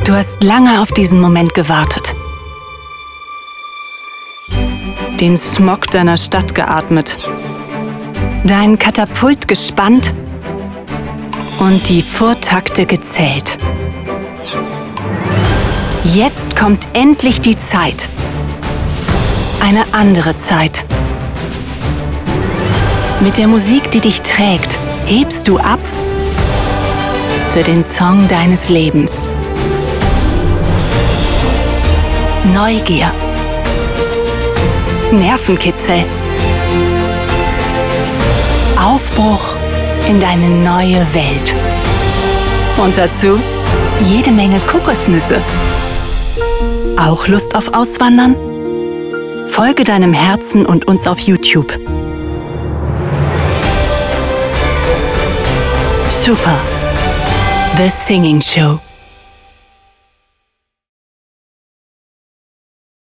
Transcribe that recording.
Du hast lange auf diesen Moment gewartet. Den Smog deiner Stadt geatmet. Dein Katapult gespannt und die Vortakte gezählt. Jetzt kommt endlich die Zeit. Eine andere Zeit. Mit der Musik, die dich trägt, hebst du ab für den Song deines Lebens. Neugier. Nervenkitzel. Aufbruch in deine neue Welt. Und dazu jede Menge Kokosnüsse. Auch Lust auf Auswandern? Folge deinem Herzen und uns auf YouTube. Super. The Singing Show.